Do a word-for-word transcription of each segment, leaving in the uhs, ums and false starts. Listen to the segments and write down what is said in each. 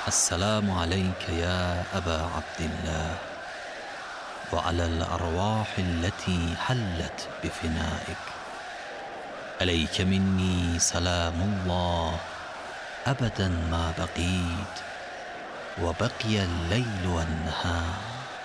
السلام عليك يا أبا عبد الله وعلى الأرواح التي حلت بفنائك. عليك مني سلام الله أبدا ما بقيت وبقي الليل والنهار،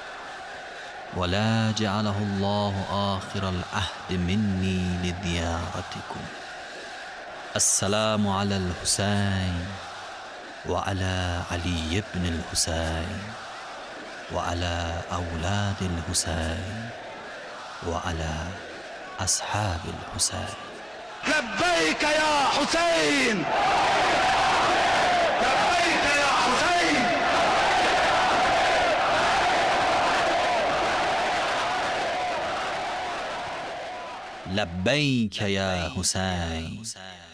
ولا جعله الله آخر العهد مني لزيارتكم. السلام على الحسين وعلى علي بن الحسين وعلى أولاد الحسين وعلى أصحاب الحسين. لبيك يا حسين، لبيك يا حسين. لبيك يا حسين.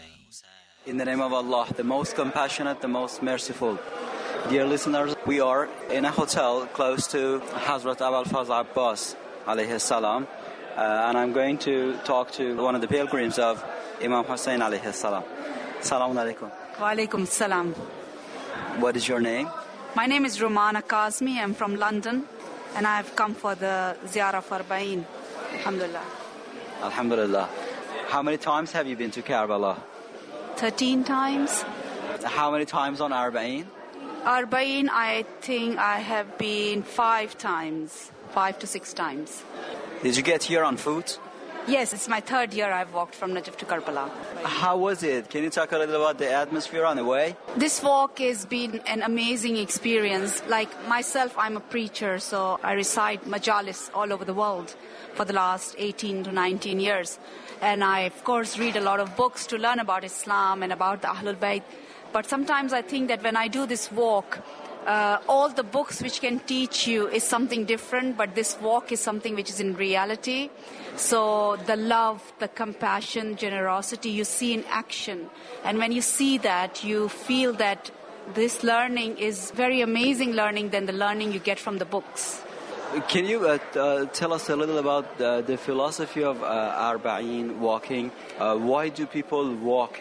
In the name of Allah, the most compassionate, the most merciful. Dear listeners, we are in a hotel close to Hazrat Abul Fazl Abbas alayhi salam, uh, and I'm going to talk to one of the pilgrims of Imam Hussein alayhi salam. Salaam alaikum. Wa alaikum salam. What is your name? My name is Romana Kazmi. I'm from London, and I've come for the Ziyarah of Arba'een. Alhamdulillah. Alhamdulillah. How many times have you been to Karbala? Thirteen times. How many times on Arba'een? Arba'een, I think I have been five times, five to six times. Did you get here on foot? Yes, it's my third year I've walked from Najaf to Karbala. How was it? Can you talk a little about the atmosphere on the way? This walk has been an amazing experience. Like myself, I'm a preacher, so I recite majalis all over the world for the last eighteen to nineteen years. And I, of course, read a lot of books to learn about Islam and about the Ahlul Bayt. But sometimes I think that when I do this walk, uh, all the books which can teach you is something different, but this walk is something which is in reality. So the love, the compassion, generosity you see in action. And when you see that, you feel that this learning is very amazing learning than the learning you get from the books. Can you uh, uh, tell us a little about uh, the philosophy of uh, Arba'een walking? Uh, why do people walk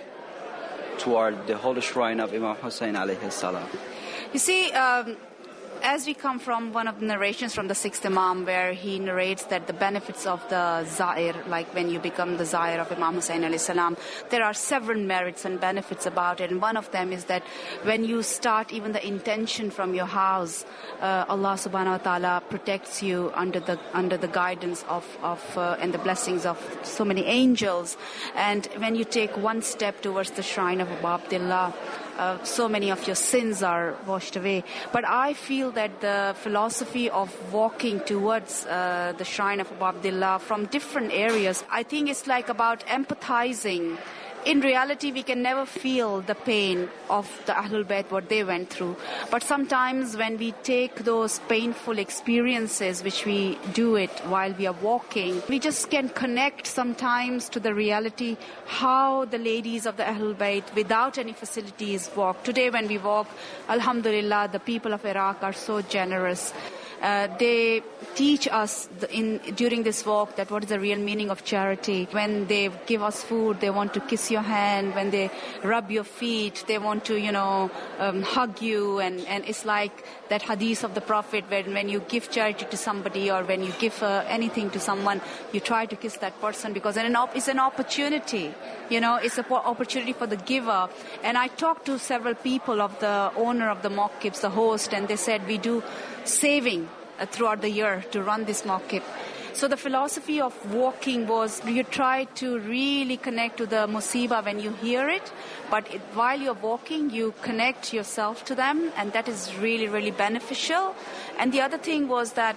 toward the holy shrine of Imam Hussein alayhi salam? You see, um, as we come from one of the narrations from the sixth Imam, where he narrates that the benefits of the Zair, like when you become the Zair of Imam Hussein alayhi salam, there are several merits and benefits about it. And one of them is that when you start even the intention from your house, uh, Allah subhanahu wa ta'ala protects you under the under the guidance of, of uh, and the blessings of so many angels. And when you take one step towards the shrine of Abu Abdullah, Uh, so many of your sins are washed away. But I feel that the philosophy of walking towards uh, the shrine of Abu Abdullah from different areas, I think it's like about empathizing. In reality, we can never feel the pain of the Ahlul Bayt, what they went through. But sometimes when we take those painful experiences, which we do it while we are walking, we just can connect sometimes to the reality how the ladies of the Ahlul Bayt, without any facilities, walk. Today when we walk, alhamdulillah, the people of Iraq are so generous. Uh, they teach us the, in during this walk that what is the real meaning of charity. When they give us food, they want to kiss your hand. When they rub your feet, they want to, you know, um, hug you. And, and it's like that hadith of the Prophet, when, when you give charity to somebody or when you give uh, anything to someone, you try to kiss that person because an op- it's an opportunity. You know, it's an opportunity for the giver. And I talked to several people of the owner of the mosques, the host, and they said we do saving uh, throughout the year to run this mosque. So the philosophy of walking was you try to really connect to the musibah when you hear it, but it, while you're walking, you connect yourself to them, and that is really, really beneficial. And the other thing was that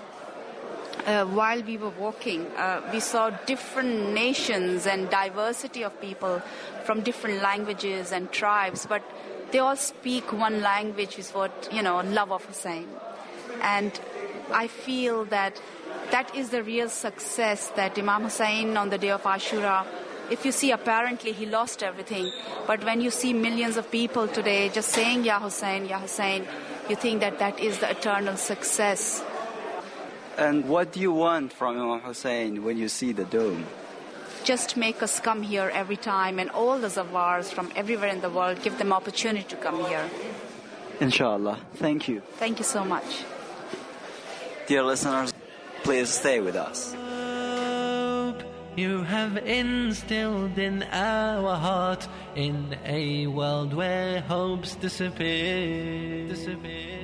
Uh, while we were walking, uh, we saw different nations and diversity of people from different languages and tribes, but they all speak one language, is what, you know, love of Hussein. And I feel that that is the real success that Imam Hussein on the day of Ashura, if you see apparently he lost everything, but when you see millions of people today just saying Ya Hussein, Ya Hussein, you think that that is the eternal success. And what do you want from Imam Hussein when you see the dome? Just make us come here every time, and all the Zawars from everywhere in the world, give them opportunity to come here. Inshallah. Thank you. Thank you so much. Dear listeners, please stay with us. You have instilled in our heart, in a world where hopes disappear, disappear.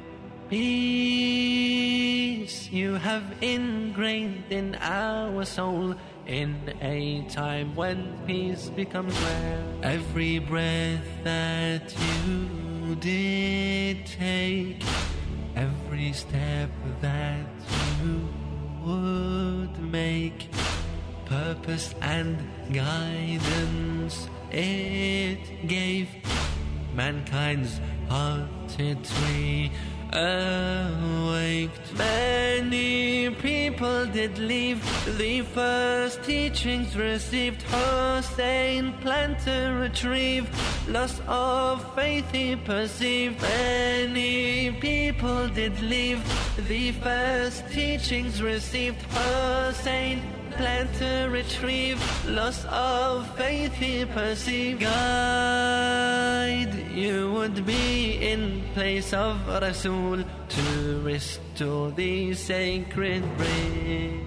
Peace you have ingrained in our soul, in a time when peace becomes rare. Every breath that you did take, every step that you would make, purpose and guidance it gave mankind's hearted tree awaked. Many people did leave the first teachings received. Hussein planned to retrieve loss of faith he perceived. Many people did leave the first teachings received. Hussein planned to retrieve loss of faith he perceived. Guide you would be in place of Rasul to restore the sacred brain.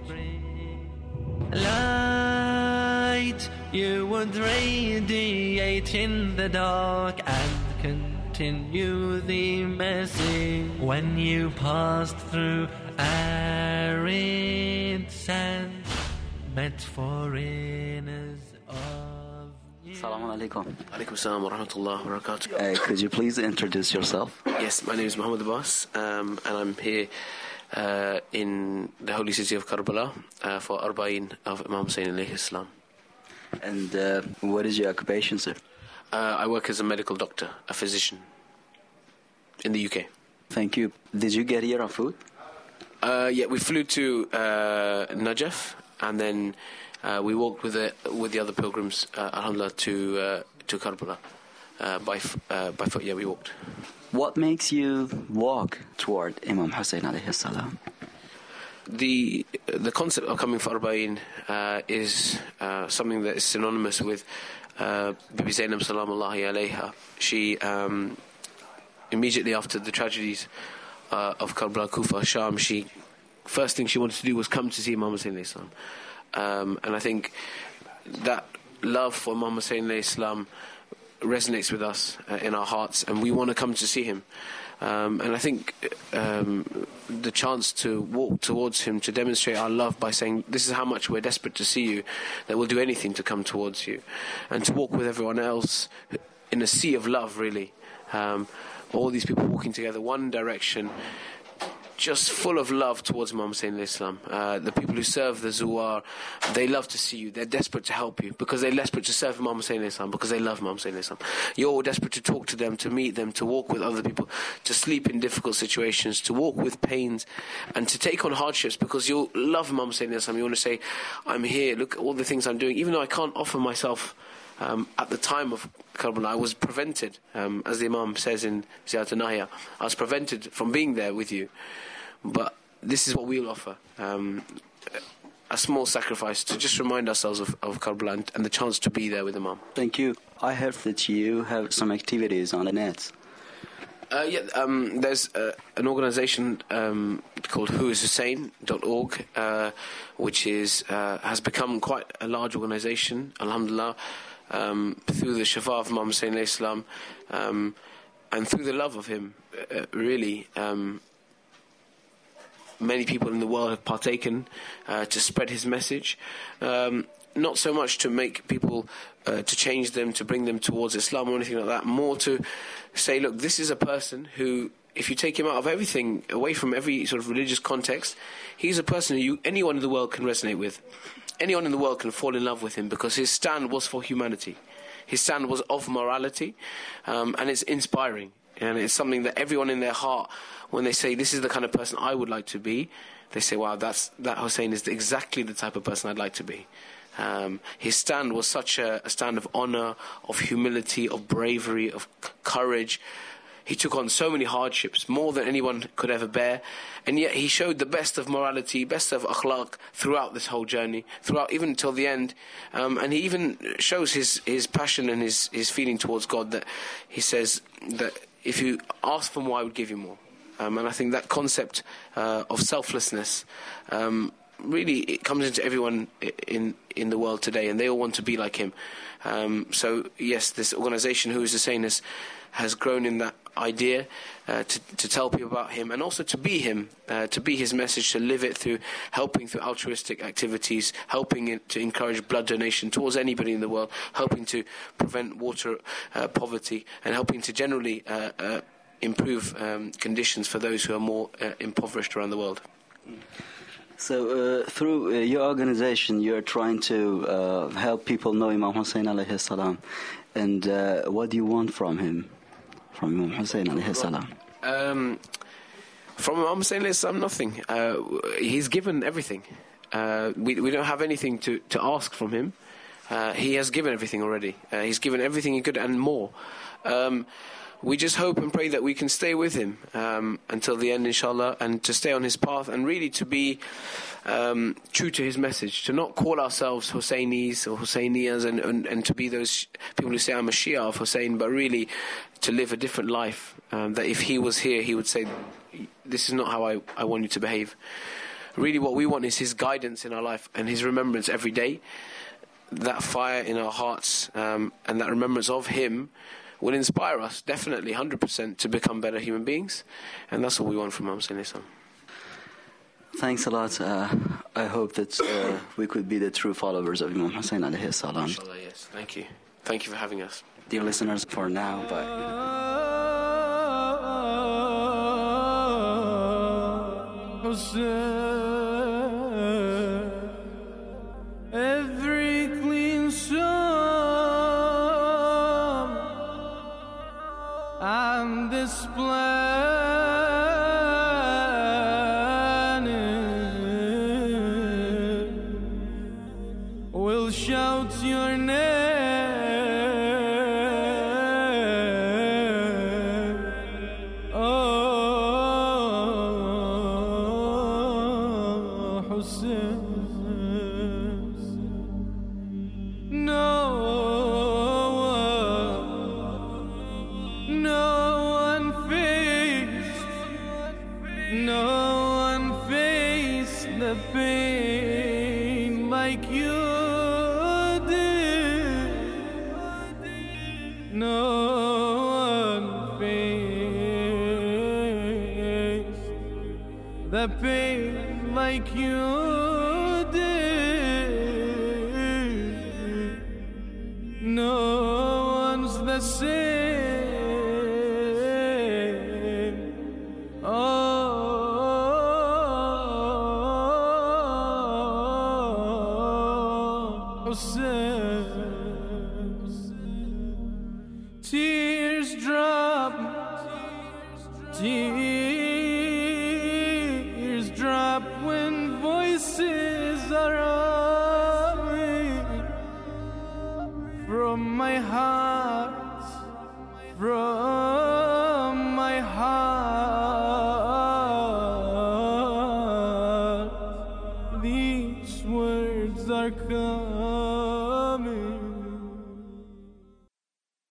Light you would radiate in the dark and continue the message. When you passed through arid sand, met foreigners of you. Assalamu alaikum. Alaikum salam wa rahmatullahi wa barakatuh. Uh, could you please introduce yourself? Yes, my name is Muhammad Abbas, um, and I'm here uh, in the holy city of Karbala uh, for Arba'in of Imam Hussain alayhi salam. And uh, what is your occupation, sir? Uh, I work as a medical doctor, a physician in the U K. Thank you. Did you get here on foot? Uh, yeah, we flew to uh, Najaf, and then uh, we walked with the with the other pilgrims, uh, alhamdulillah, to uh, to Karbala uh, by f- uh, by foot. Yeah, we walked. What makes you walk toward Imam Hussain alayhi salam? The the concept of coming for Arba'in uh, is uh, something that is synonymous with uh, Bibi Zainab salamullahi alayha. She um, immediately after the tragedies uh, of Karbala, Kufa, Sham, she first thing she wanted to do was come to see Imam Hussain alayhi salam. Um, and I think that love for Imam Hussain alayhi salam resonates with us uh, in our hearts, and we want to come to see him. Um, and I think um, the chance to walk towards him, to demonstrate our love by saying, this is how much we're desperate to see you, that we'll do anything to come towards you. And to walk with everyone else in a sea of love, really. Um, all these people walking together, one direction, just full of love towards Imam Hussain alayhi salam. Uh, the people who serve the Zuwar, they love to see you. They're desperate to help you because they're desperate to serve Imam Hussain alayhi salam, because they love Imam Hussain alayhi salam. You're desperate to talk to them, to meet them, to walk with other people, to sleep in difficult situations, to walk with pains, and to take on hardships because you love Imam Hussain alayhi salam. You want to say, I'm here, look at all the things I'm doing, even though I can't offer myself. Um, at the time of Karbala, I was prevented, um, as the Imam says in Ziyarat al-Nahya, I was prevented from being there with you. But this is what we'll offer, um, a small sacrifice to just remind ourselves of, of Karbala and, and the chance to be there with Imam. Thank you. I heard that you have some activities on the net. Uh, yeah, um, there's uh, an organisation um, called who is hussain dot org, uh, which is uh, has become quite a large organisation, alhamdulillah, um, through the shafa of Imam Hussain alayhi salam, um, and through the love of him, uh, really. Um, many people in the world have partaken uh, to spread his message. Um, not so much to make people, uh, to change them, to bring them towards Islam or anything like that, more to say, look, this is a person who, if you take him out of everything, away from every sort of religious context, he's a person who you, anyone in the world can resonate with. Anyone in the world can fall in love with him because his stand was for humanity. His stand was of morality, um, and it's inspiring. And it's something that everyone in their heart, when they say, this is the kind of person I would like to be, they say, wow, that's, that Hussein is exactly the type of person I'd like to be. Um, his stand was such a, a stand of honor, of humility, of bravery, of c- courage. He took on so many hardships, more than anyone could ever bear. And yet he showed the best of morality, best of akhlaq throughout this whole journey, throughout even till the end. Um, and he even shows his, his passion and his, his feeling towards God, that he says that if you ask for more, I would give you more. Um, and I think that concept uh, of selflessness, um, really, it comes into everyone in in the world today, and they all want to be like him. Um, so yes, this organisation, Who is Hussein, has has grown in that idea uh, to to tell people about him, and also to be him, uh, to be his message, to live it through helping through altruistic activities, helping it to encourage blood donation towards anybody in the world, helping to prevent water uh, poverty, and helping to generally uh, uh, improve um, conditions for those who are more uh, impoverished around the world. So uh, through uh, your organization, you're trying to uh, help people know Imam Hussein alayhi salam. And uh, what do you want from him, from Imam Hussein alayhi salam? Um, from Imam Hussein alayhi salam, nothing. Uh, he's given everything. Uh, we, we don't have anything to, to ask from him. Uh, he has given everything already. Uh, he's given everything he could and more. Um, We just hope and pray that we can stay with him um, until the end, inshallah, and to stay on his path, and really to be um, true to his message, to not call ourselves Hussainis or Hussainiyas, and, and, and to be those people who say, I'm a Shia of Hussein, but really to live a different life, um, that if he was here, he would say, this is not how I, I want you to behave. Really what we want is his guidance in our life and his remembrance every day, that fire in our hearts um, and that remembrance of him will inspire us, definitely, one hundred percent, to become better human beings. And that's what we want from Imam Hussein. Thanks a lot. Uh, I hope that uh, we could be the true followers of Imam Hussein alayhi salam. Inshallah, yes. Thank you. Thank you for having us. Dear listeners, for now, bye. Every clean soul on this planet will shout your name. Oh, Hussein. No one, no one faced, no one faced the pain like you did. No one faced the pain like you did. No one's the same. Oh, Hussein. Tears drop, tears drop when voices are humming from my heart, from my heart. These words are coming.